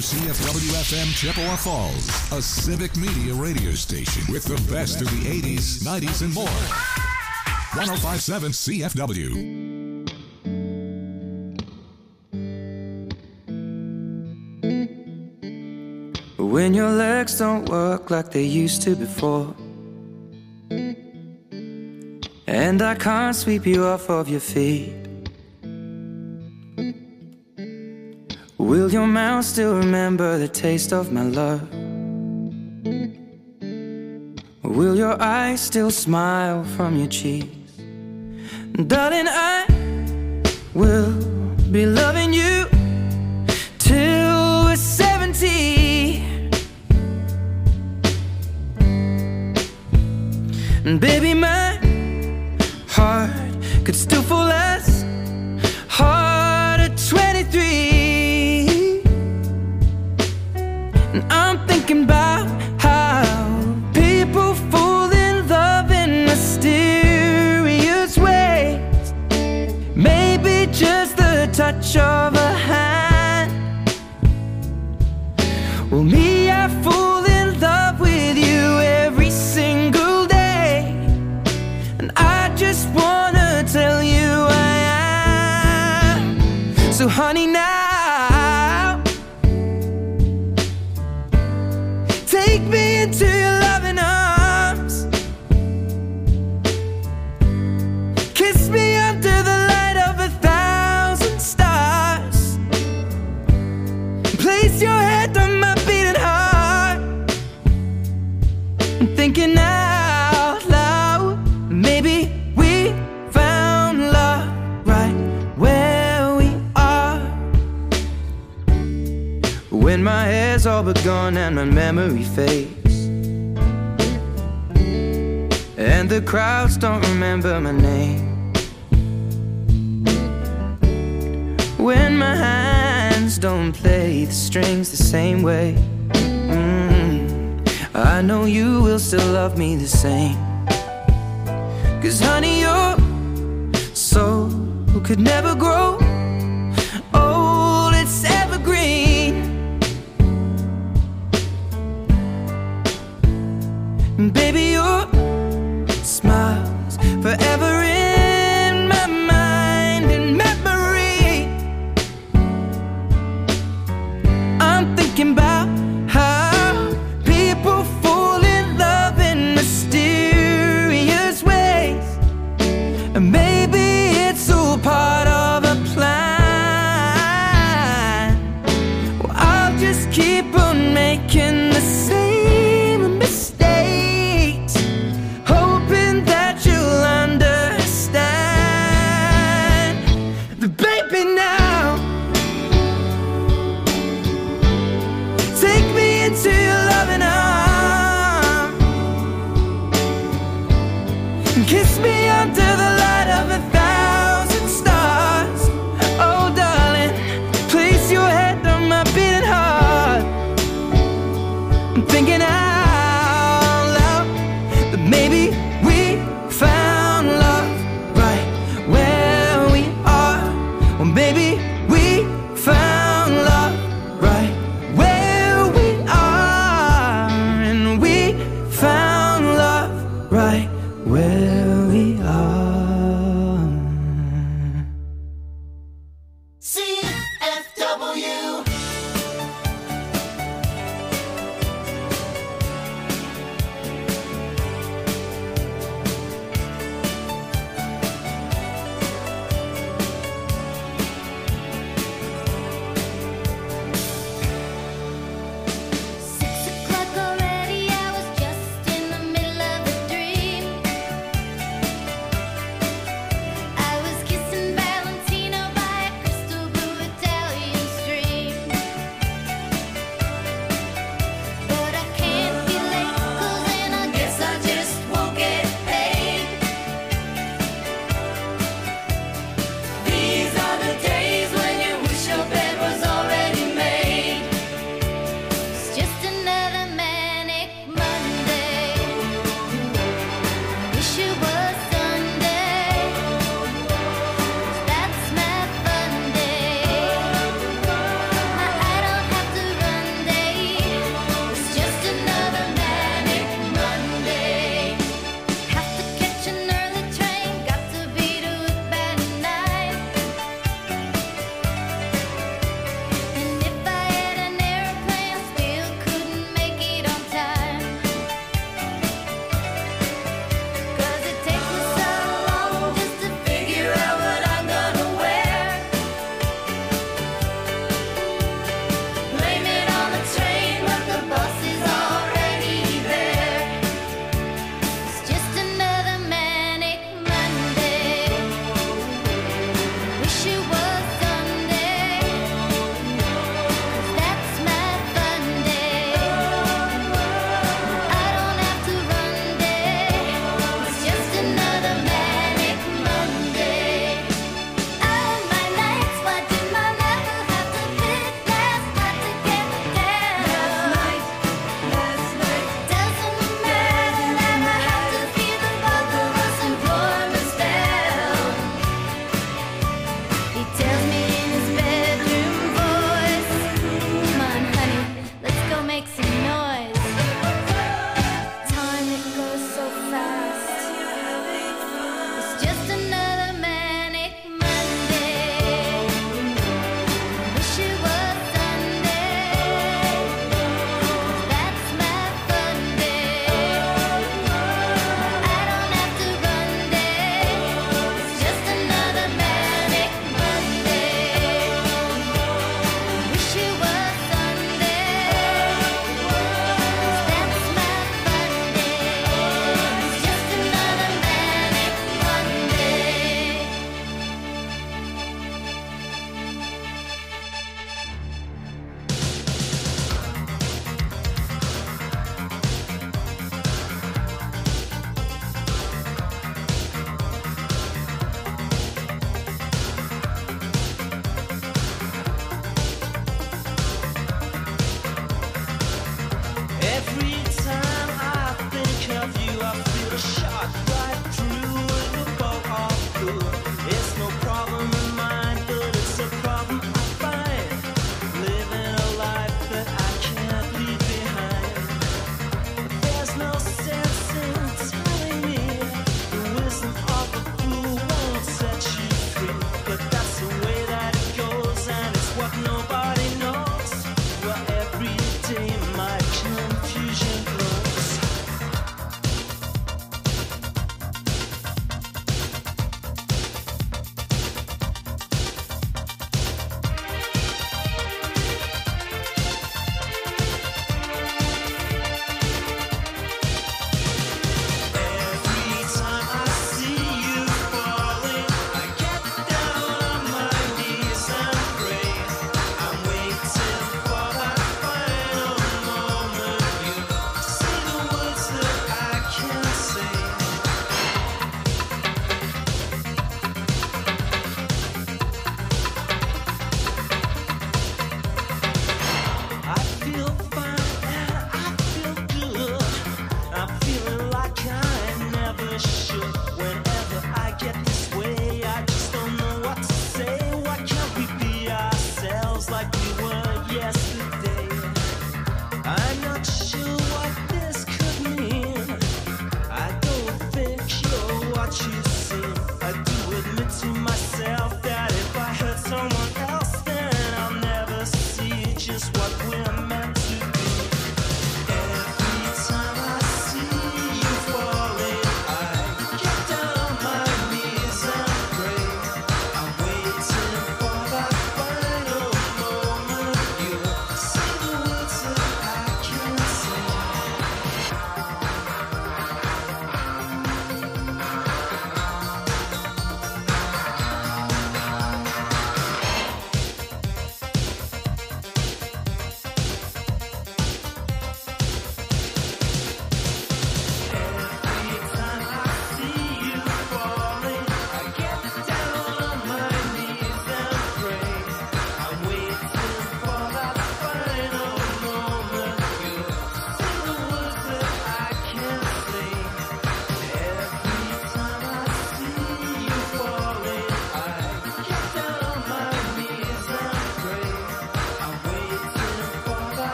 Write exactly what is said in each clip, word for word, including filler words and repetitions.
C F W F M Chippewa Falls, a civic media radio station with the best of the eighties, nineties, and more. one oh five point seven C F W. When your legs don't work like they used to before, and I can't sweep you off of your feet, will your mouth still remember the taste of my love? Will your eyes still smile from your cheeks? Darling, I will be loving you till we're seventy. And baby, my heart could still fall as hard at twenty-three. And I'm thinking about how people fall in love in mysterious ways. Maybe just the touch of a hand. Well, me, I fall in love with you every single day. And I just wanna tell you I am. So honey, now take me into your loving arms. Kiss me under the light of a thousand stars. Place your head on my beating heart. I'm thinking out loud, maybe we found love right where we are. When my hair's all but gone and my memory fades, and the crowds don't remember my name, when my hands don't play the strings the same way, mm, I know you will still love me the same. 'Cause honey, your soul could never grow old, it's evergreen. And baby, your smile's forever in my mind and memory. I'm thinking about how people fall in love in mysterious ways. And maybe it's all part of a plan. Well, I'll just keep on making the same mistakes.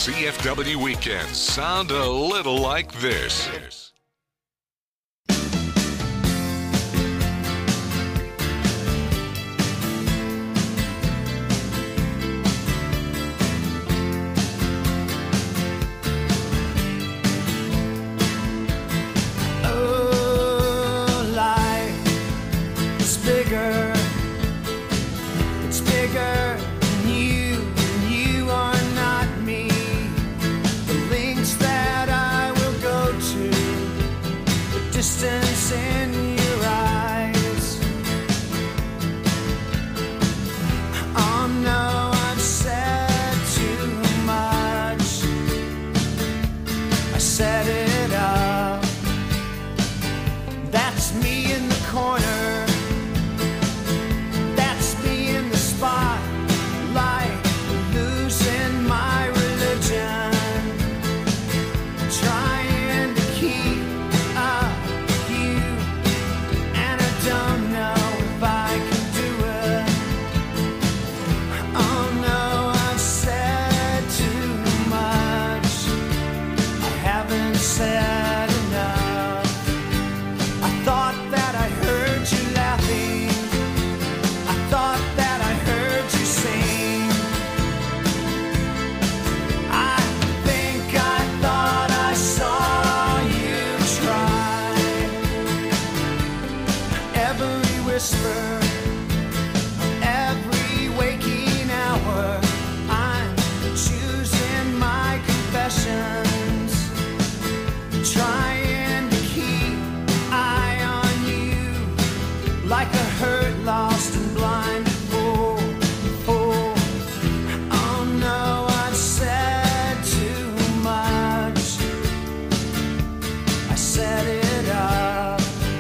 C F W weekends sound a little like this. Oh, life is bigger. It's bigger than you, and you are not me. The lengths that I will go to, the distance in your eyes. Oh no, I've said too much. I set it up. That's me in the corner. That's me in the spotlight, losing my religion, trying to keep up with you, and I don't know if I can do it. Oh no, I've said too much. I haven't said enough. I thought that I heard you laughing. I thought that I heard you sing. I think I thought I saw you try. Every whisper, every waking hour, I'm choosing my confessions, trying to keep eye on you, like a hurt, lost and blind fool. fool. Oh no, I've said too much. I set it up.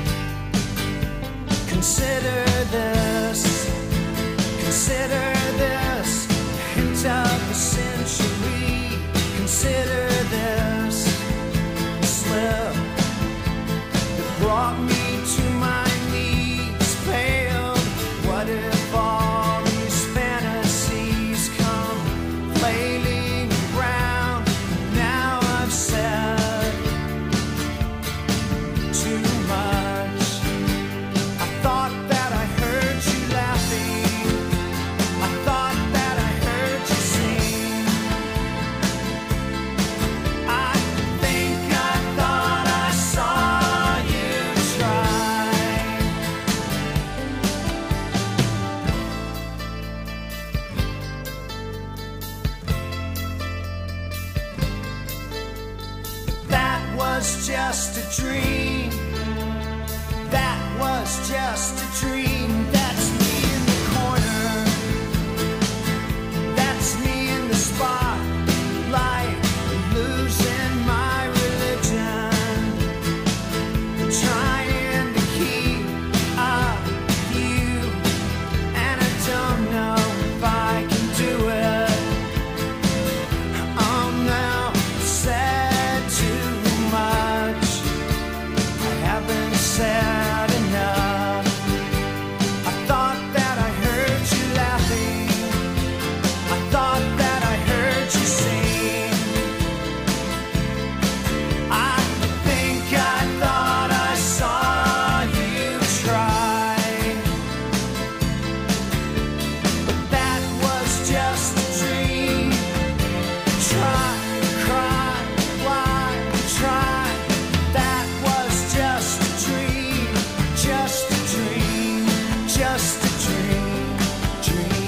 Consider this, consider this, hint of the century. Consider this slip that brought me to my knees, paled. What if all these fantasies come flailing around? Now I've said too much. I thought that I heard you laughing. I thought that I heard you sing. I think I thought I saw you try. That was just a dream. That was just a dream. That's me in the corner. That's me in the spotlight, losing my religion, trying to keep up with you, and I don't know if I can do it. Oh no, I've said too much. I haven't said enough. I thought that I heard you laughing. I thought that I heard you sing. I think I thought I saw you try. But that was just a dream. Try, cry, why try? That was just a dream, just a dream, just a dream, dream.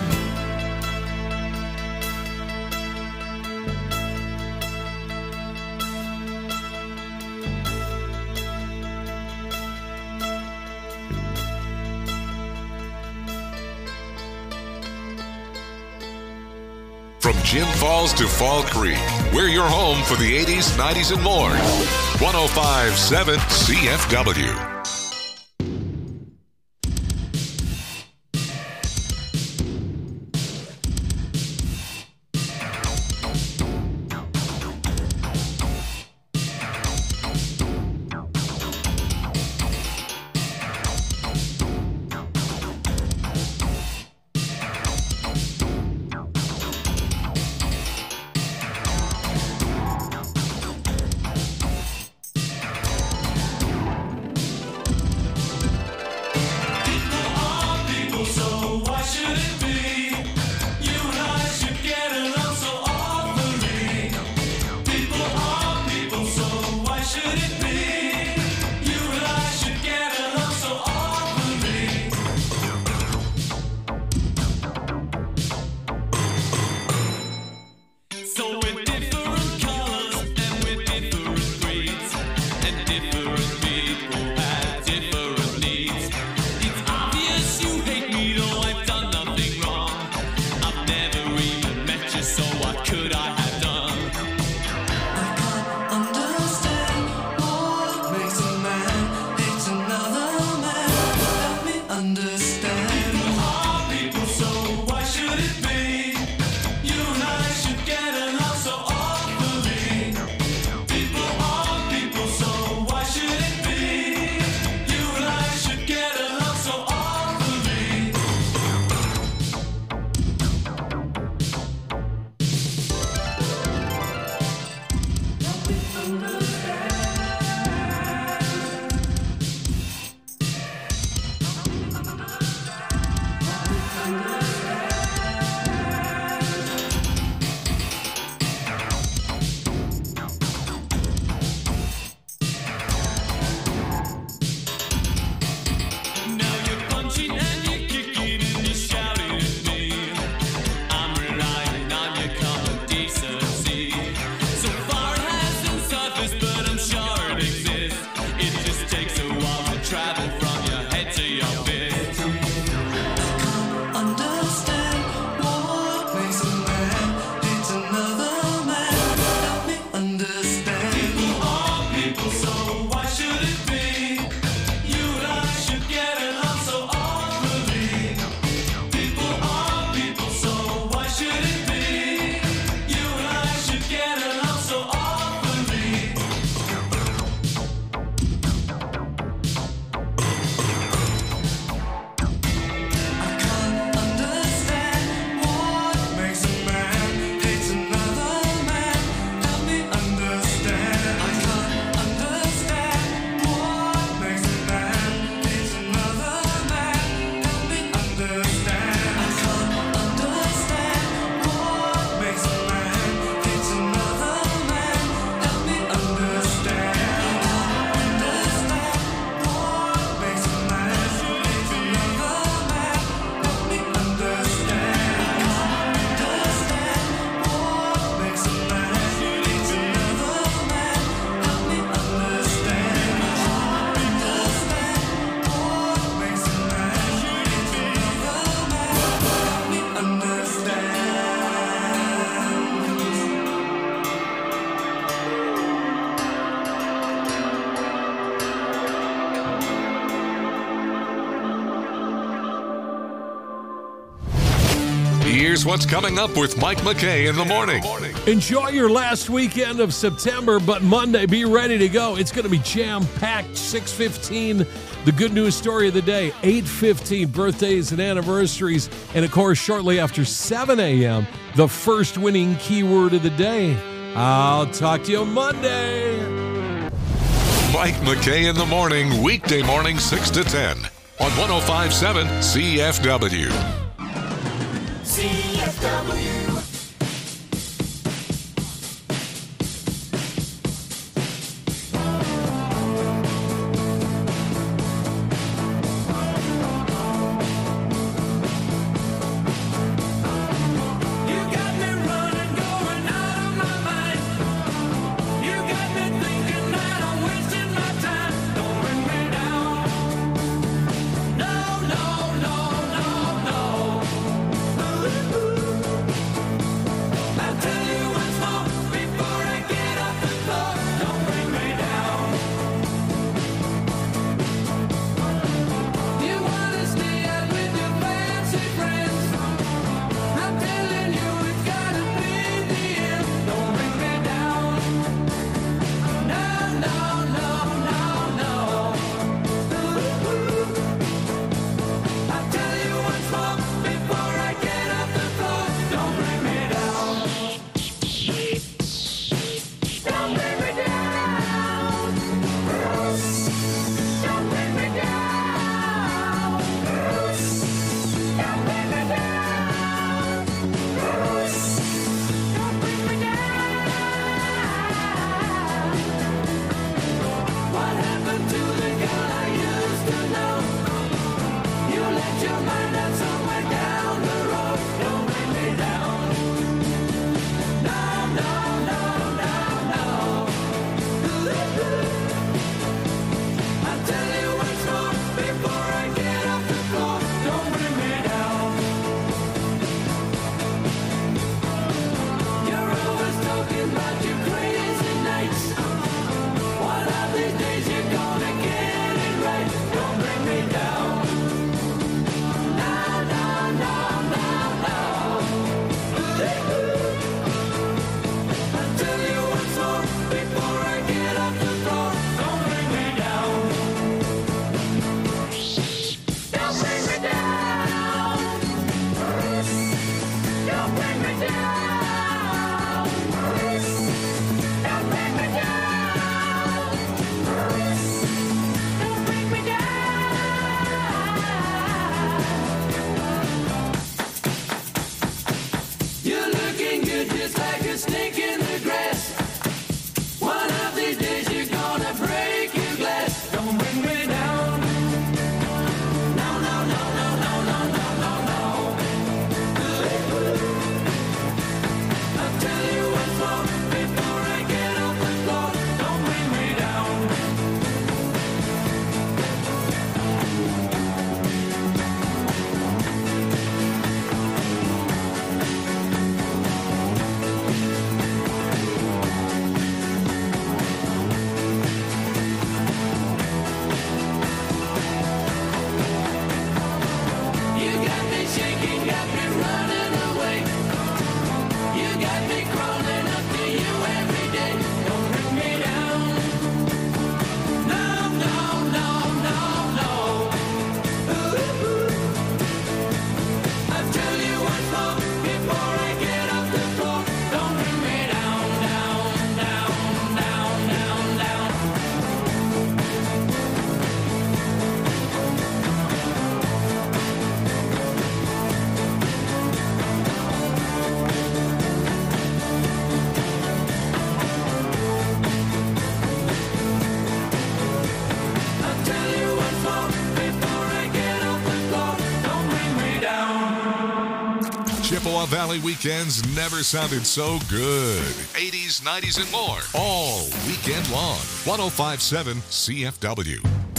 From Jim Falls to Fall Creek, we're your home for the eighties, nineties, and more. one oh five point seven C F W. Here's what's coming up with Mike McKay in the morning. Enjoy your last weekend of September, but Monday, be ready to go. It's going to be jam-packed. six fifteen, the good news story of the day. eight fifteen, birthdays and anniversaries. And, of course, shortly after seven a.m., the first winning keyword of the day. I'll talk to you Monday. Mike McKay in the morning, weekday morning, six to ten on one oh five point seven C F W. C F W. These days you're gonna get it right. Don't bring me down. Now Chippewa Valley weekends never sounded so good. eighties, nineties, and more. All weekend long. one oh five point seven C F W.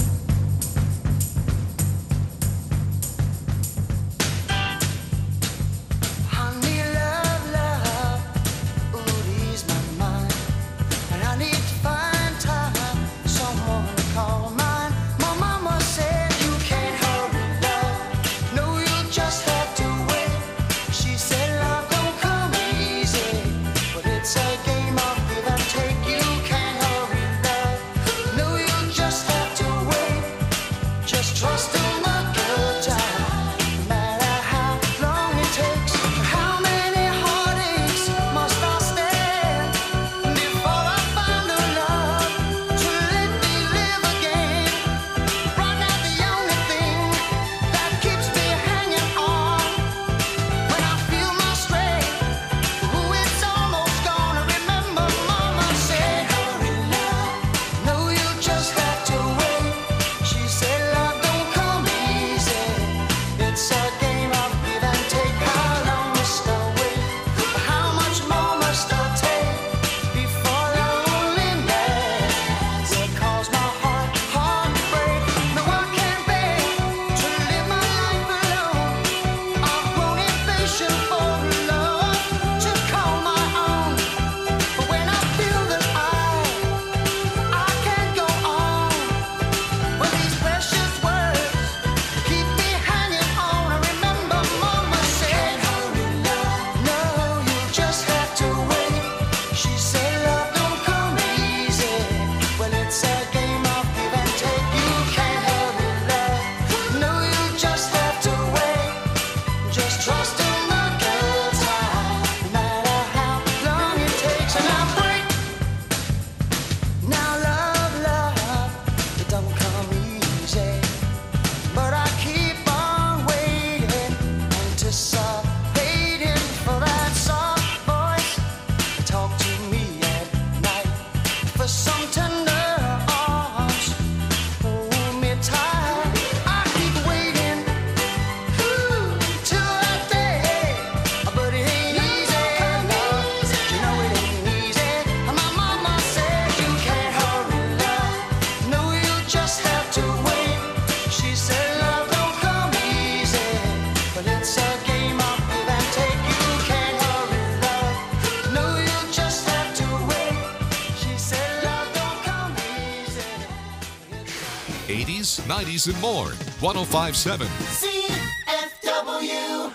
eighties, nineties, and more. one oh five point seven C F W.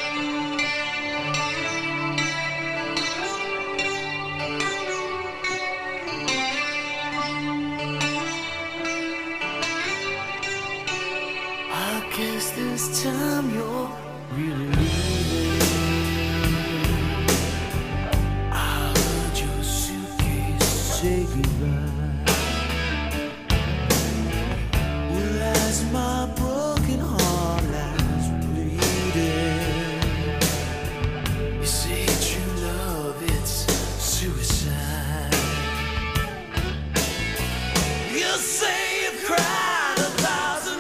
I guess this time you're really leaving. I heard your suitcase say goodbye. Well, as my broken heart lies bleeding, you say true love, it's suicide. You say you've cried a thousand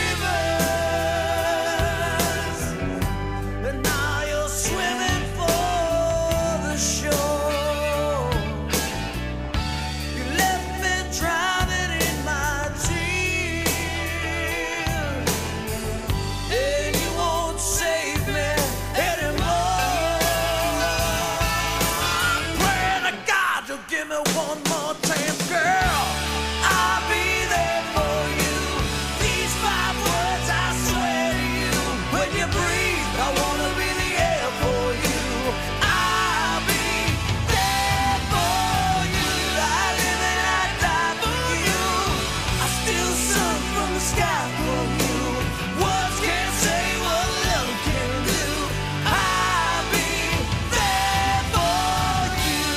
and now you're swimming for the shore. You left me drowning in my tears, and you won't save me anymore. I'm praying to God you'll give me one more chance, girl. I'll be there for you. These five words I swear to you. When you breathe, I wanna be the air for you. I'll be there for you. I live and I die for you. I steal sun from the sky for you. Words can't say what love can do. I'll be there for you.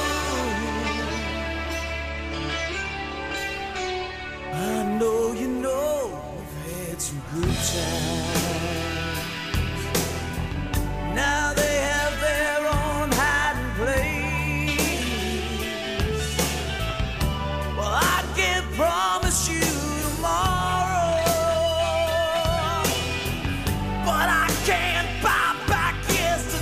I know you know we've had some good times. Now they have their own hiding place. Well, I can't promise you tomorrow, but I can't buy back yesterday.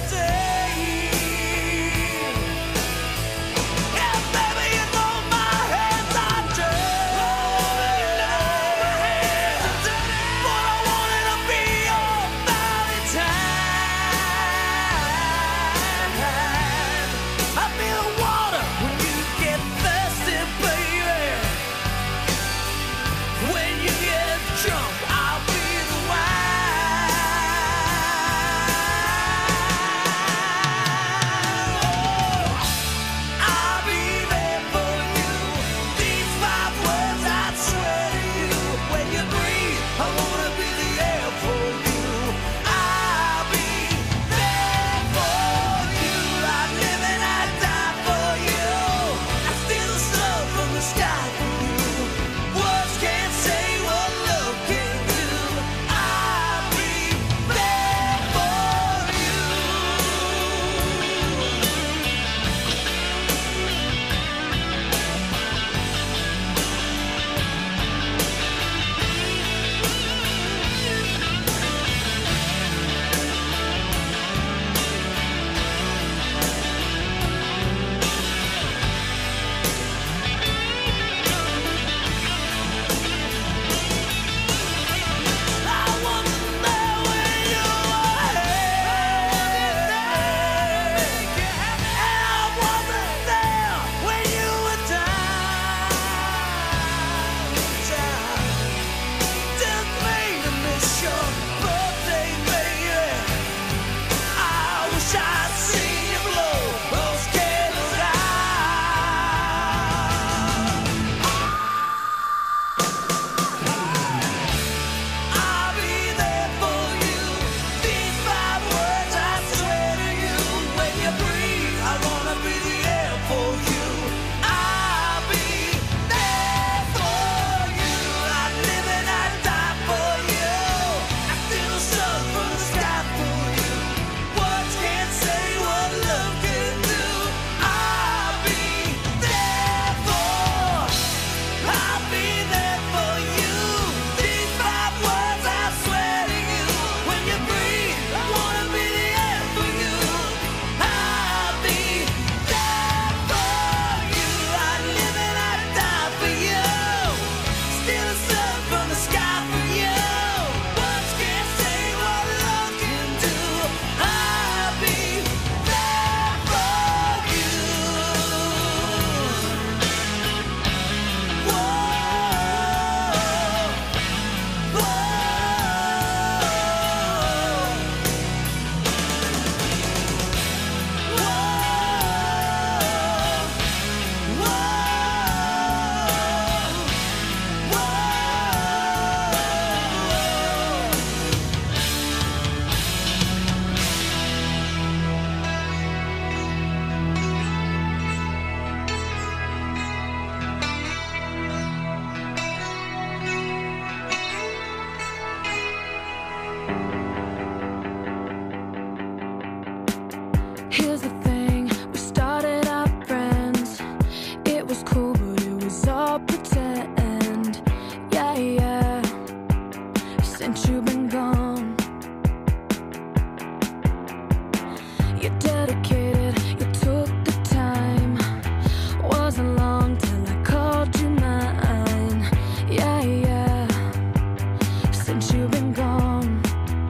You dedicated, you took the time. Wasn't long till I called you mine. Yeah, yeah. Since you've been gone,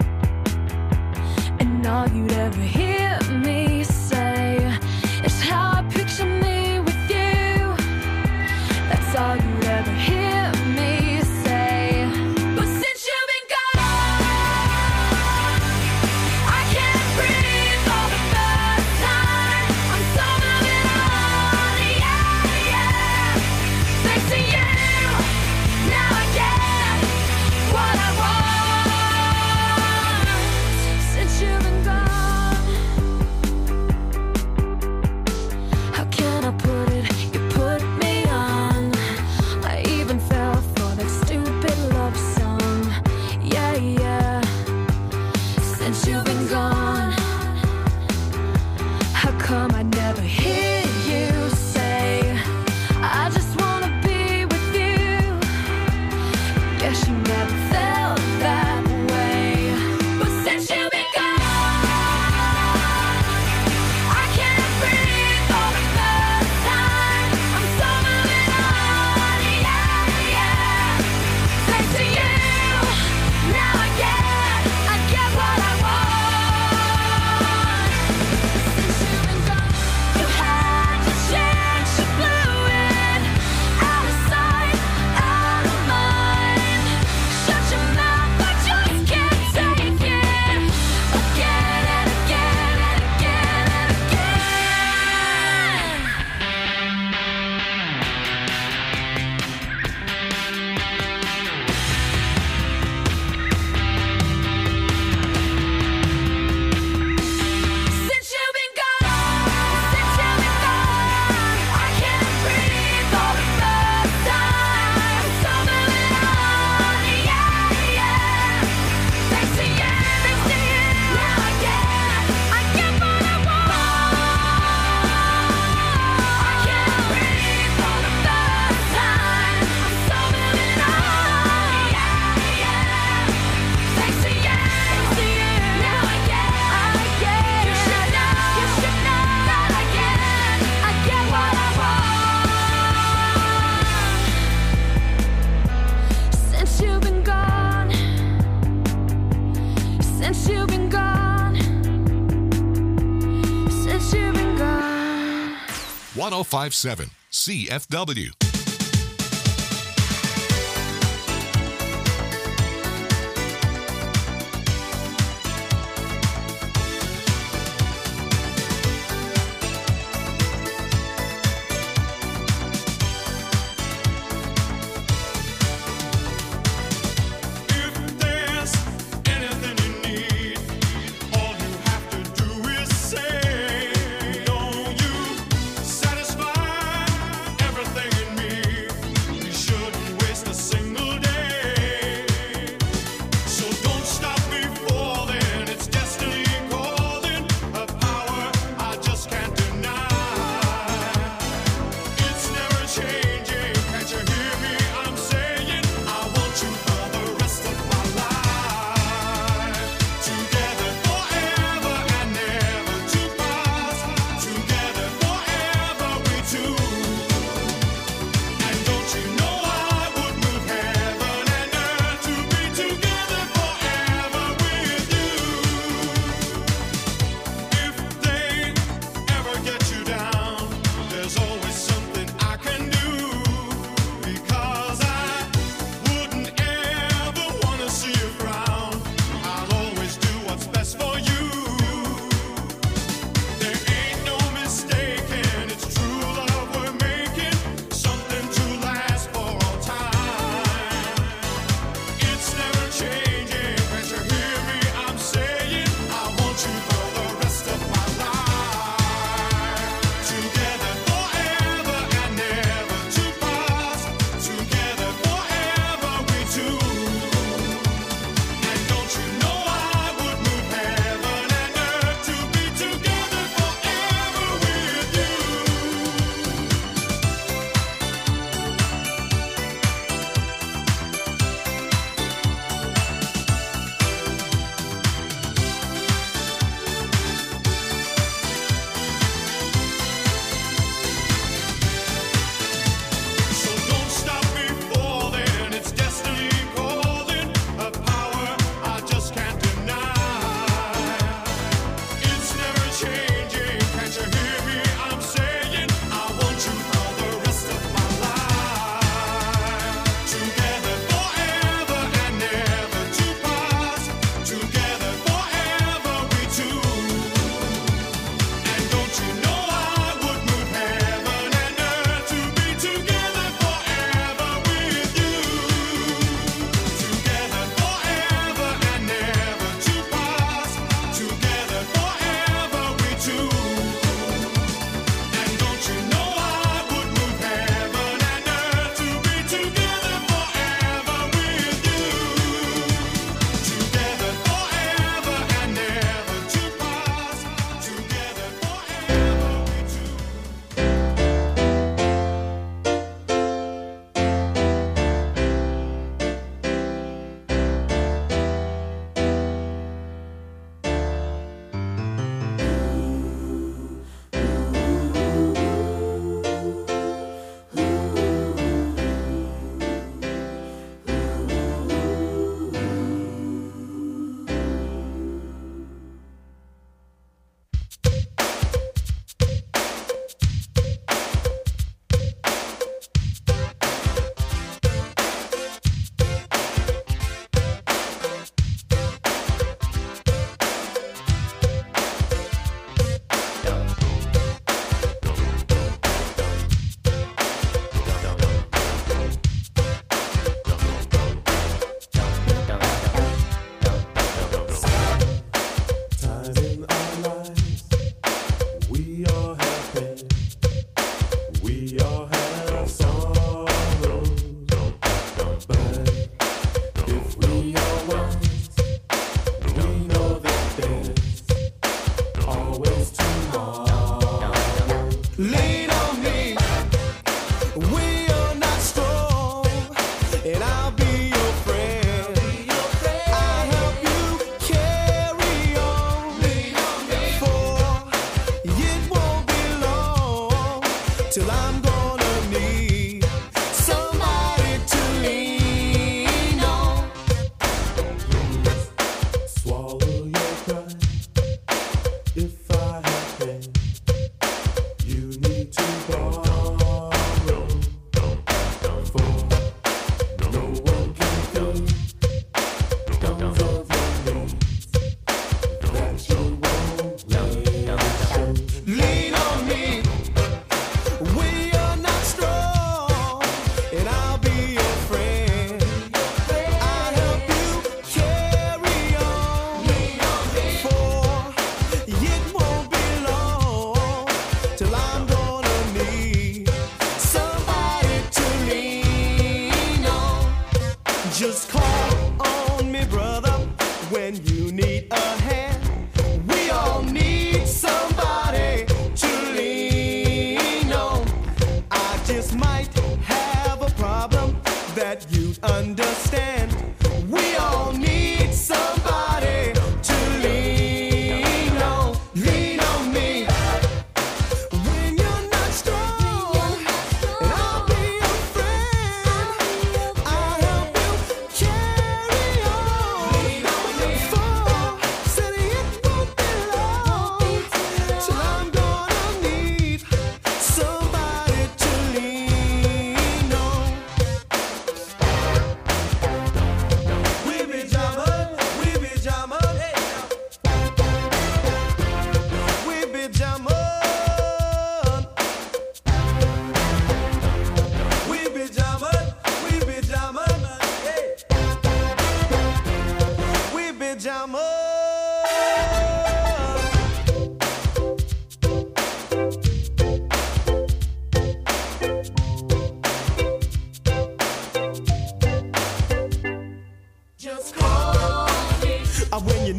and all you'd ever hear me say is how I picture me with you. That's all you'd ever hear me say. But since you've been gone, I can't breathe for the first time. I'm so moving on, yeah, yeah. Thanks to you, now I get what I want. Since you've been gone, how can I put it? You put me on. I even fell for that stupid love song. Yeah, yeah. Since you've been gone, how come I never hear you say I just wanna be with you? Guess you never felt that way. But since you've been gone, I can't breathe for the first time. I'm so moving on, yeah, yeah. Thanks to you, now I get, I get what I want. Since you've been gone, you had your chance, you blew it. Out of sight, out of mind. Shut your mouth, I just can't take it. Again and again and again and again. Since you've been gone, since you've been gone, I can't breathe for the first time. So moving on, yeah, yeah. Thanks to you, thanks to you, now I get, I get what I want. I can't breathe for the first time. I'm so moving on, yeah, yeah. Thanks to you, thanks to you, now I get, I get. You should know, you should know that I get, I get what I want. Since you've been gone, since you've been gone, since you've been gone. one oh five point seven C F W. If there's anything you need, all you have to do is say, know you satisfy everything in me.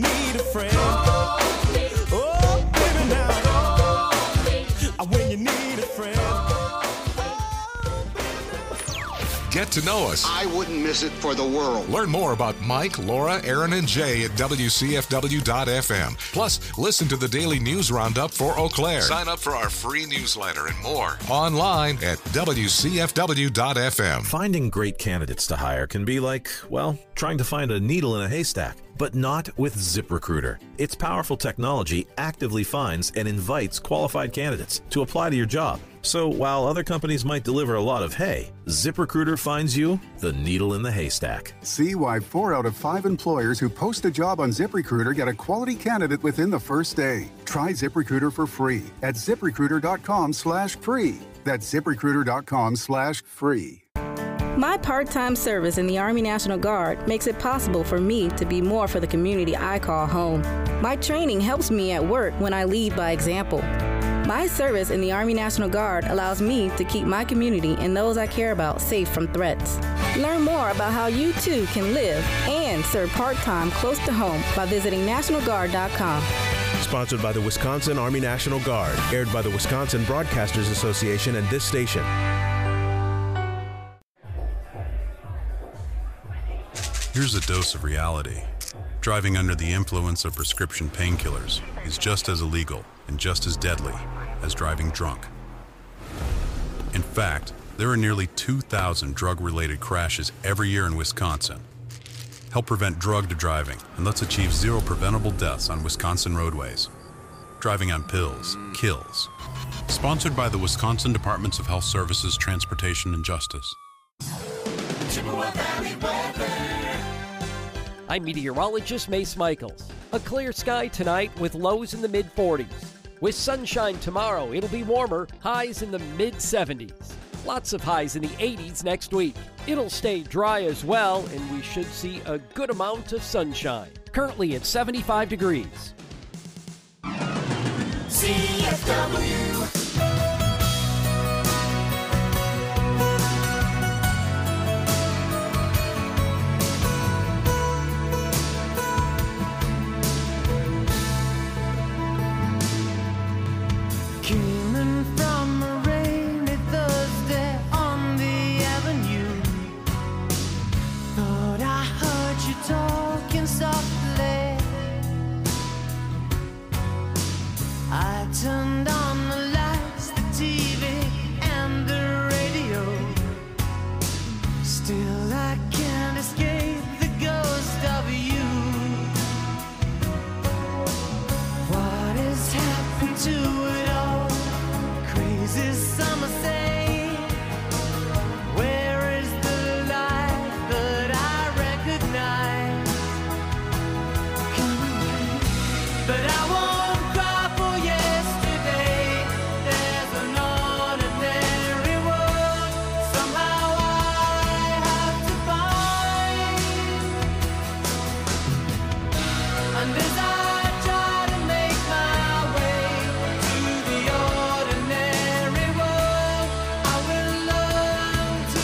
need a friend. Oh, baby, now. When you need a friend. Get to know us. I wouldn't miss it for the world. Learn more about Mike, Laura, Aaron, and Jay at W C F W dot F M. Plus, listen to the daily news roundup for Eau Claire. Sign up for our free newsletter and more online at W C F W dot F M. Finding great candidates to hire can be like, well, trying to find a needle in a haystack. But not with ZipRecruiter. Its powerful technology actively finds and invites qualified candidates to apply to your job. So while other companies might deliver a lot of hay, ZipRecruiter finds you the needle in the haystack. See why four out of five employers who post a job on ZipRecruiter get a quality candidate within the first day. Try ZipRecruiter for free at ZipRecruiter.com slash free. That's ZipRecruiter.com slash free. My part-time service in the Army National Guard makes it possible for me to be more for the community I call home. My training helps me at work when I lead by example. My service in the Army National Guard allows me to keep my community and those I care about safe from threats. Learn more about how you too can live and serve part-time close to home by visiting National Guard dot com. Sponsored by the Wisconsin Army National Guard. Aired by the Wisconsin Broadcasters Association and this station. Here's a dose of reality. Driving under the influence of prescription painkillers is just as illegal and just as deadly as driving drunk. In fact, there are nearly two thousand drug-related crashes every year in Wisconsin. Help prevent drug driving and let's achieve zero preventable deaths on Wisconsin roadways. Driving on pills kills. Sponsored by the Wisconsin Departments of Health Services, Transportation, and Justice. Chippewa Valley weather. I'm meteorologist Mace Michaels. A clear sky tonight with lows in the mid forties. With sunshine tomorrow, it'll be warmer, highs in the mid seventies. Lots of highs in the eighties next week. It'll stay dry as well, and we should see a good amount of sunshine. Currently at seventy-five degrees. C F W. Coming from a rainy Thursday on the avenue, thought I heard you talking softly. I turned on the lights, the T V, and the radio. Still I can't escape the ghost of you. What has happened to it all? Crazy summer say, where is the light that I recognize? But I won't cry for yesterday. There's an ordinary world somehow I have to find. And as I try to make my way to the ordinary world, I will learn to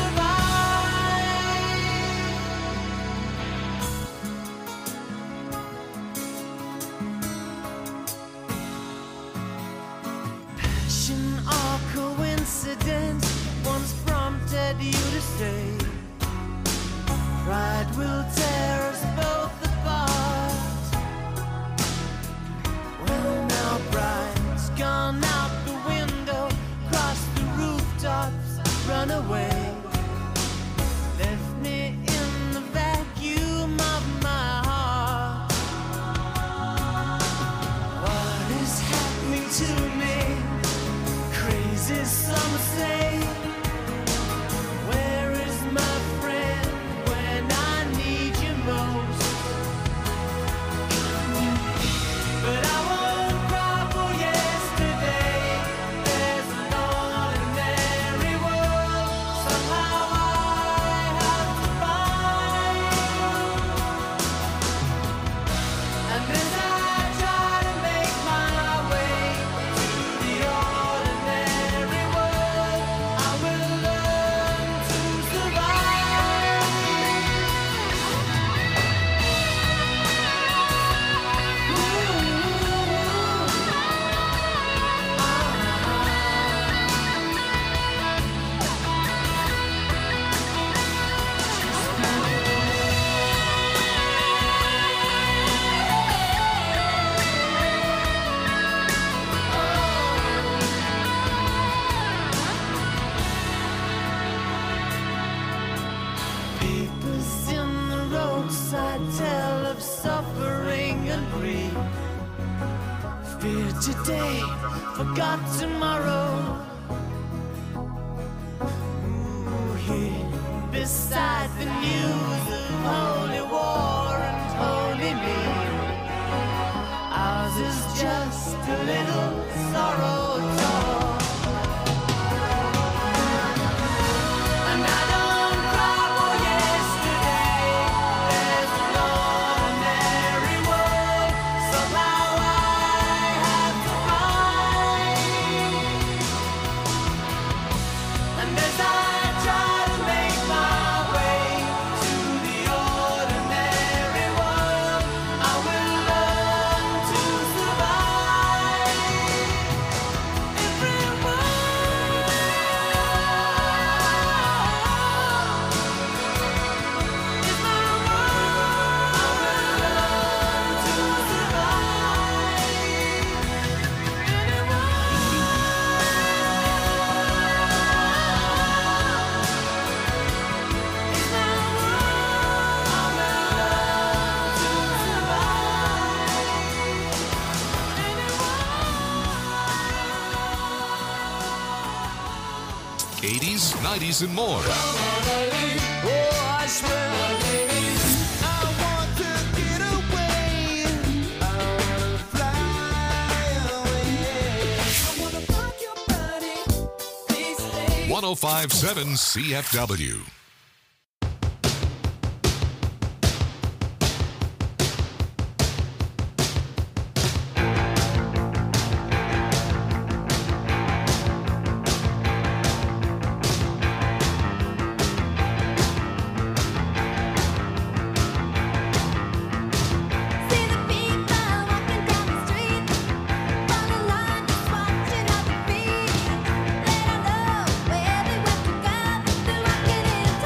survive. Passion or coincidence once prompted you to say, pride will tear us both apart. Well, now pride's gone out the window, crossed the rooftops, run away, left me in the vacuum of my heart. What is happening to me? Crazy some say. Where is my friend when I need you most? But I won't cry for yesterday. There's an ordinary world somehow I have to find. And as I try to make my way to the ordinary world, Lived today, forgot tomorrow. Ooh, here beside the news of holy war and holy me. Ours is just a little sorrow torn. And I don't cry for yesterday. There's an ordinary world somehow I have to find. And as I try to make my way to the ordinary world, I will learn to survive. Everyone is my world. I will learn to survive. eighties, nineties, and more. Oh, I swear. I want to get away. I wanna fly away. I wanna rock your body. Please stay. one oh five point seven C F W. See the people walking down the street, on the line just watching other feet. They don't know where they went to go. They're walking in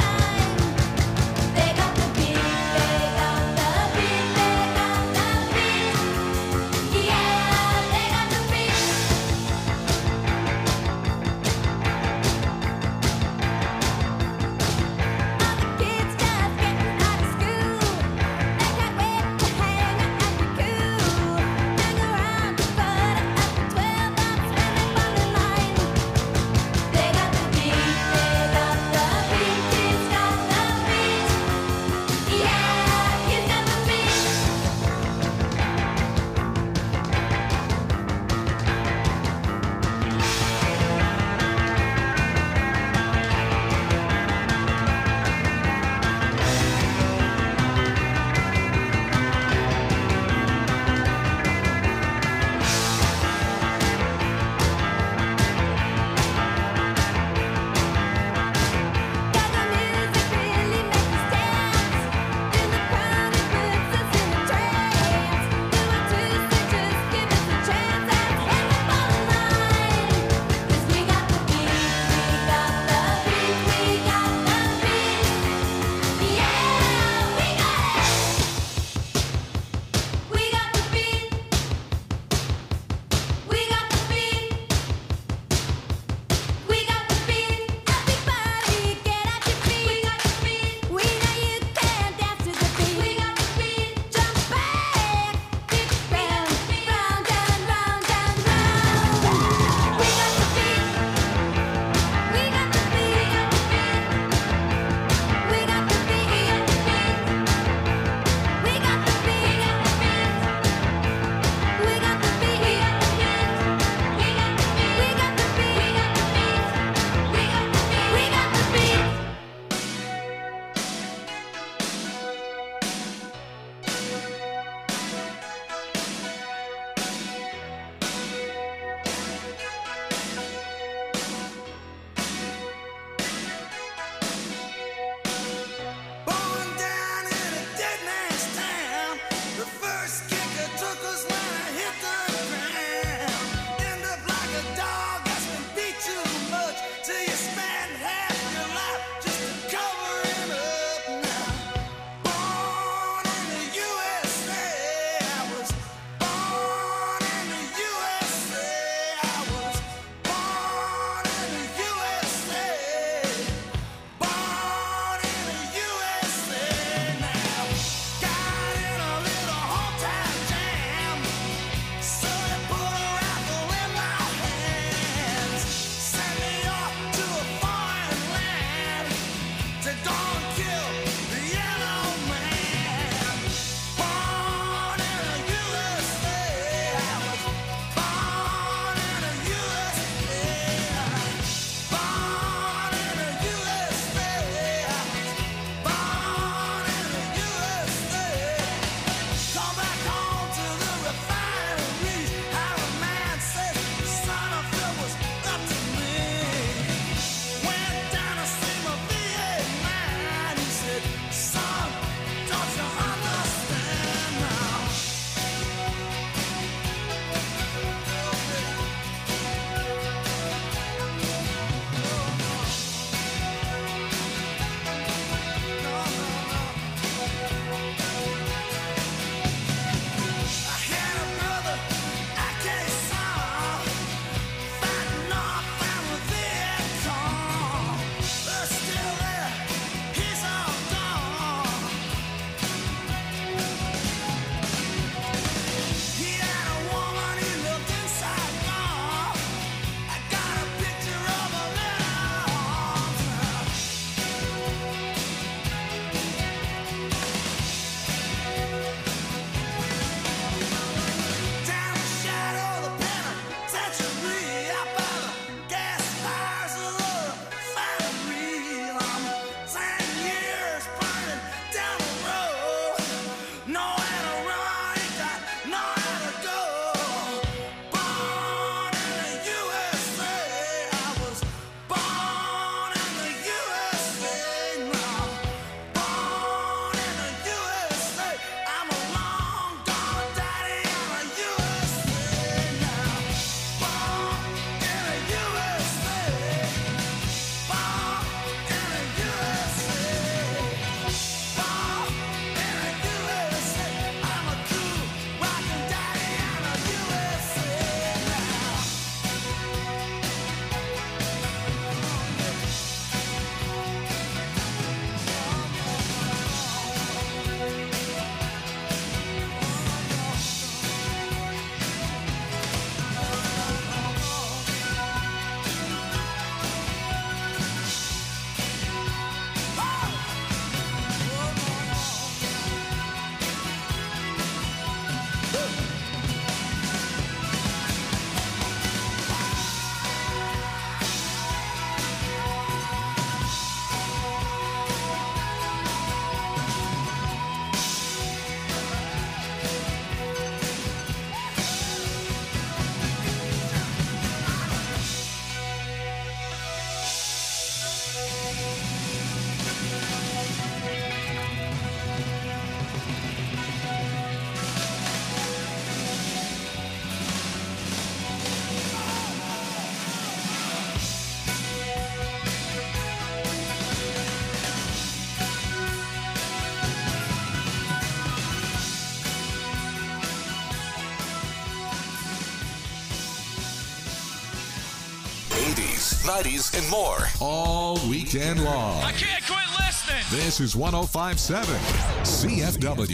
eighties, nineties, and more all weekend long. I can't quit listening. This is one oh five point seven C F W.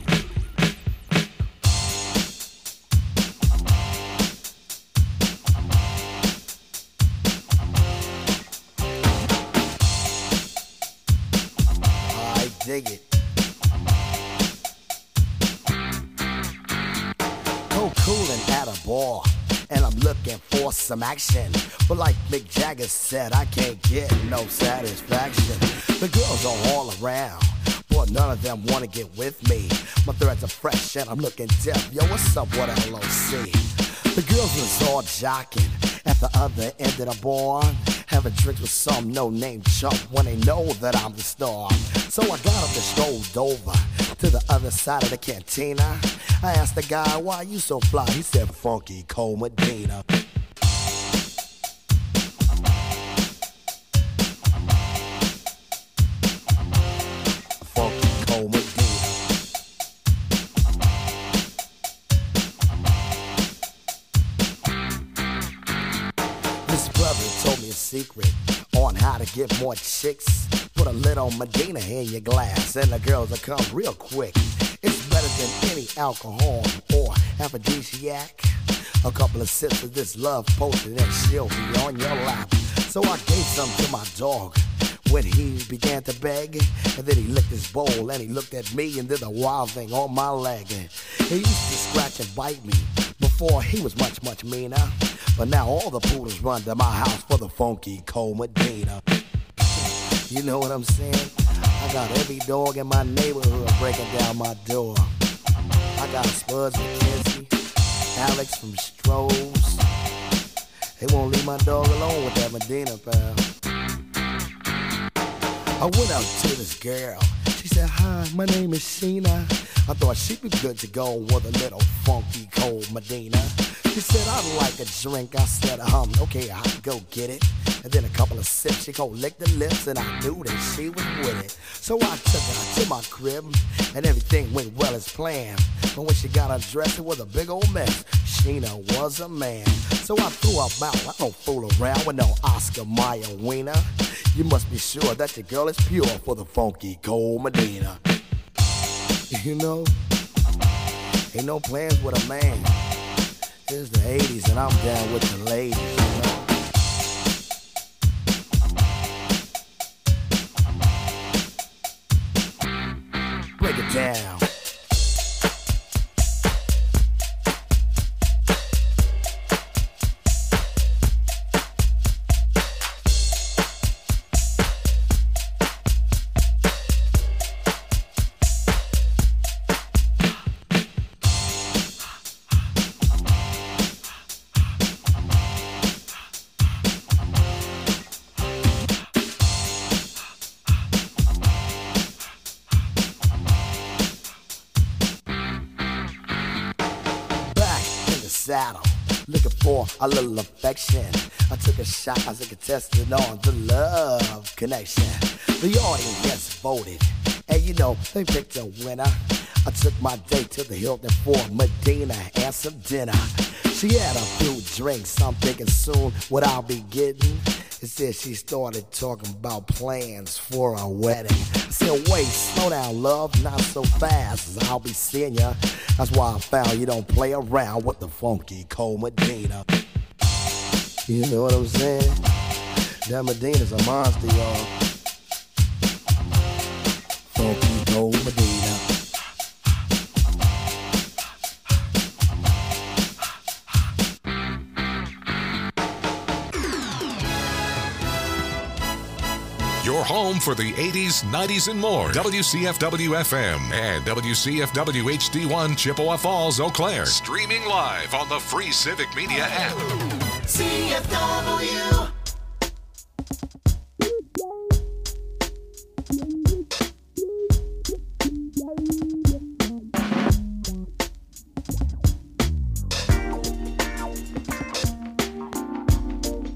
I dig it. Go coolin' at a bar, and I'm looking for some action. But like Mick Jagger said, I can't get no satisfaction. The girls are all around, but none of them wanna get with me. My threads are fresh and I'm looking deaf. Yo, what's up, what L O C? The girls was all jocking at the other end of the bar, having drinks with some no-name chump when they know that I'm the star. So I got up and strolled over to the other side of the cantina. I asked the guy, why you so fly? He said, Funky Cole Medina. Funky Cole Medina. This brother told me a secret on how to get more chicks. Put a little Medina in your glass and the girls will come real quick. It's better than any alcohol or aphrodisiac. A couple of sips of this love potion and she'll be on your lap. So I gave some to my dog when he began to beg. And then he licked his bowl and he looked at me and did a wild thing on my leg. He used to scratch and bite me before he was much, much meaner. But now all the poodles run to my house for the Funky Cole Medina. You know what I'm saying? I got every dog in my neighborhood breaking down my door. I got Spuds McKenzie, Alex from Strohs. They won't leave my dog alone with that Medina, pal. I went out to this girl. She said, hi, my name is Sheena. I thought she'd be good to go with a little Funky Cole Medina. She said, I'd like a drink. I said, um, okay, I'll go get it. And then a couple of sips, she go lick the lips, and I knew that she was with it. So I took her to my crib, and everything went well as planned. But when she got undressed, it was a big old mess. Sheena was a man. So I threw her out. I don't fool around with no Oscar Mayer wiener. You must be sure that your girl is pure for the Funky Cole Medina. You know, ain't no plans with a man. It's the eighties and I'm down with the ladies, you know. Break it down. Saddle, looking for a little affection. I took a shot as a contestant on the love connection. The audience yes voted, and you know they picked a winner. I took my date to the Hilton for Medina and some dinner. She had a few drinks, I'm thinking soon what I'll be getting. Instead she started talking about plans for a wedding. I said, wait, slow down, love, not so fast, as I'll be seeing ya. That's why I found you don't play around with the Funky Cole Medina. You know what I'm saying? That Medina's a monster, y'all. Funky Cole Medina. Your home for the eighties, nineties, and more. W C F W F M and W C F W H D one Chippewa Falls, Eau Claire. Streaming live on the free Civic Media app. C F W.